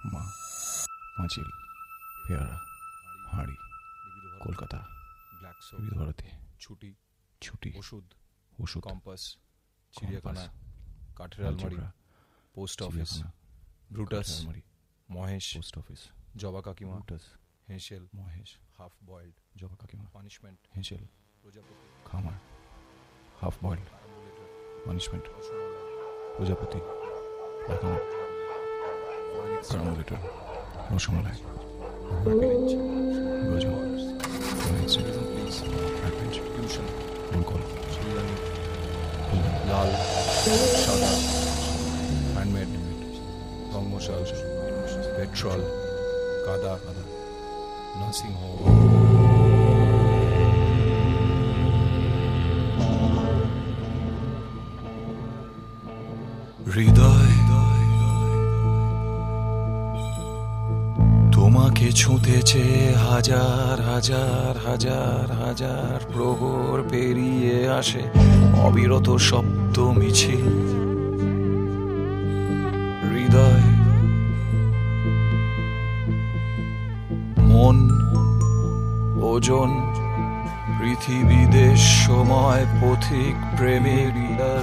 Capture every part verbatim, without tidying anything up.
মা, পাঁচিল, পেয়ারা, হাঁড়ি, কলকাতা, বিবিধ ভারতী, ছুটি, ছুটি, ওষুধ, ওষুধ, কম্পাস, চিড়িয়াখানা, কাঠের আলমারি, post office, Brutus, Mahesh, post office, Joba কাকিমা, হেঁসেল, মহেশ, হাফ বয়েলড, জবা কাকিমা, পানিশমেন্ট, হেঁসেল, প্রজাপতি, খামার, হাফ বয়েলড, পানিশমেন্ট, প্রজাপতি, পারামোলেটর, রসমালাই, গজল, টিউশন, রোল, লাল, সাদা, হ্যান্ডমেড, রং মশাল, পেট্রোল, কাদা, কাদা, নার্সিং হোম। হৃদয় তোমাকে ছুঁতেছে হাজার হাজার হাজার হাজার প্রহর পেরিয়ে আসে অবিরত শব্দ মিছিল। হৃদয় মন, ওজন, পৃথিবী, দেশ, সময়, পথিক, প্রেমের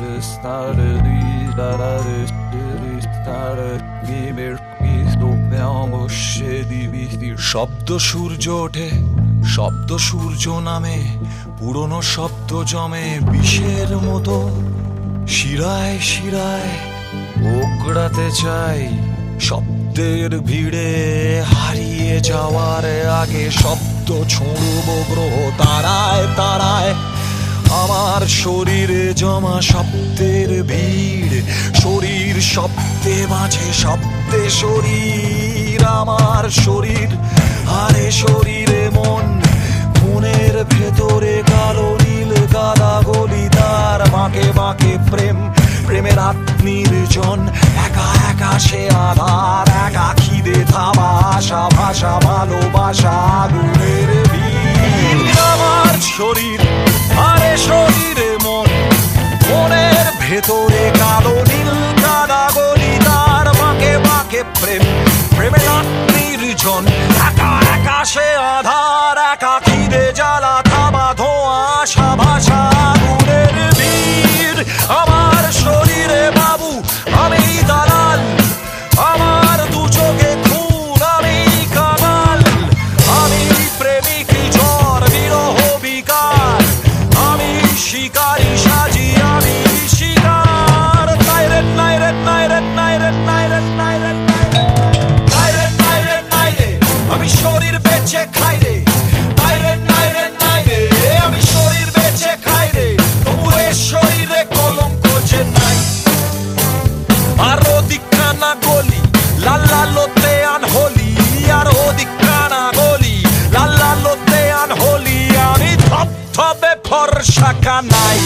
শব্দ সূর্য ওঠে, শব্দ সূর্য নামে, পুরনো শব্দ জমে বিষের মতো শিরায় শিরায় ওগড়াতে চাই। শব্দের ভিড়ে হারিয়ে যাওয়ার আগে শব্দ ছুঁড়ব গ্রহ তারায় তারায়। আমার শরীরে জমা শব্দের ভিড়, শরীর শব্দে মাঝে শব্দে শরীর। আমার শরীর আরে শরীরে মন, মনের ভেতরে কালো নীল গাদা গলি তার বাঁকে বাঁকে প্রেম, প্রেমের আত্মনির্জন। একা একা সে আধার, একা খিদে থামা আশা ভাষা ভালোবাসা আগুনের ভিড়। আমার শরীর আরে শরীরে মন, মনের ভেতরে কালো নীল গাদা গলি তার বাঁকে বাঁকে প্রেম, প্রেমের আত্মনির্জন। একা একা সে আধার, একা খিদে জ্বালা থামা ধোঁয়া আশা ভাষা আগুনের ভিড়। আমার শরীরে বাবু আমি দালাল, আমার দু চোখে খুন আমি কামাল। আমি প্রেমিক ঝড় বিরহ বিকার, আমি শিকারি সাজি আমি শিকার। নাইরে নাইরে নাইরে নাইরে নাইরে নাইরে নাইরে নাইরে নাইরে আমি শরীর বেঁচে খাই রে। নাইরে নাইরে নাইরে আমি শরীর বেঁচে খাই রে। তবু এ শরীরে কলঙ্ক যে নাই। আর ওদিকখানা গলি লাল লালোতে আনহলি, আর ওদিকখানা গলি লাল লালোতে আনহলি। আমি ধবধবে ফর্সা নাই।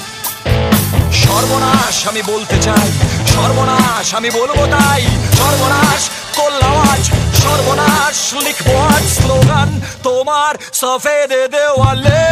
সর্বনাশ আমি বলতে চাই, সর্বনাশ আমি বলবো তাই। সর্বনাশ করলাম আজ, সর্বনাশ লিখবো আজ স্লোগান তোমার সফেদ দেওয়ালে।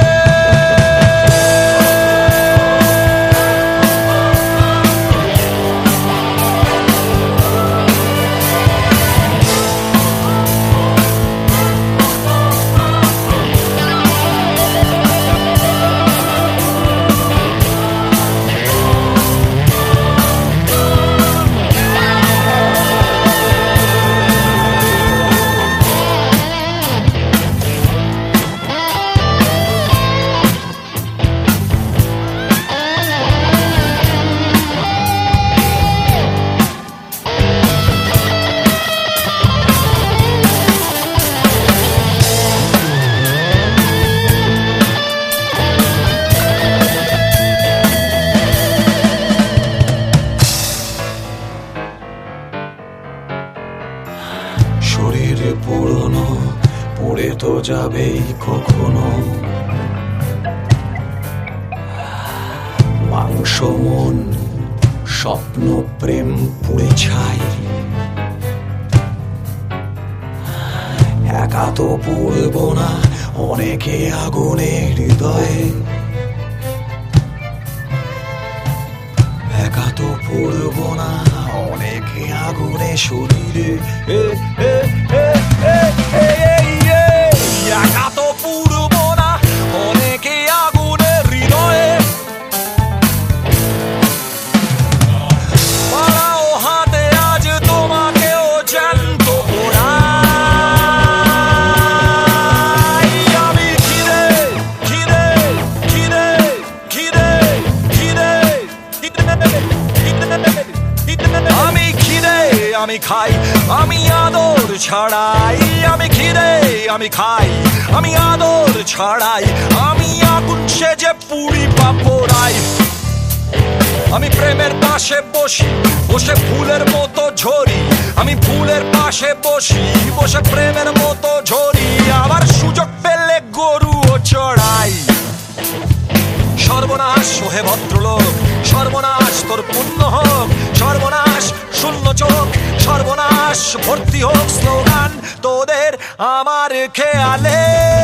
শরীরে পুরনো পড়ে তো যাবেই কখনো। মাংস মন স্বপ্ন প্রেম পুড়ে ছাই। একা তো পড়ব না অনেকে আগুনে হৃদয়ে। একা তো পড়ব না অনেকে আগুনে শরীরে এ, এ, এ, এ, এ, এ, এ, একা তো পুরবো না অনেকে আগুনে হৃদয়ে পাড়াও হাতে আজ তোমাকেও জ্যান্ত পোড়াই আমি খিদে খিদে খিদে খিদে খিদে আমি খিদে আমি খাই আমি আদর ছাড়াই আমি খিদে আমি খাই আমি আদর ছাড়াই আমি আগুন সেজে পুড়ি পাপড়াই আমি প্রেমের পাশে বসি বসে ফুলের মতো ঝরি আমি ফুলের পাশে বসি বসে প্রেমের মতো ঝরি আবার সুযোগ পেলে গরুও চড়াই সর্বনাশ ওহে ভদ্রলোক সর্বনাশ তোর পুণ্য হোক সর্বনাশ শূন্য চোখ সর্বনাশ ভর্তি হোক স্লোগান তোদের আমার খেয়ালে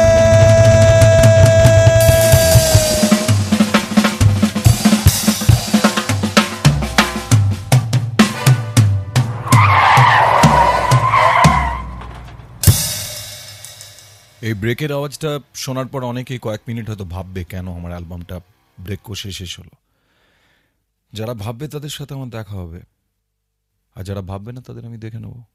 এই ব্রেকের আওয়াজটা শোনার পর অনেকেই কয়েক মিনিট হয়তো ভাববে কেন আমার অ্যালবামটা ব্রেক কষে শেষ হলো। যারা ভাববে তাদের সাথে আমার দেখা হবে, আর যারা ভাববে না তাদের আমি দেখে নেবো।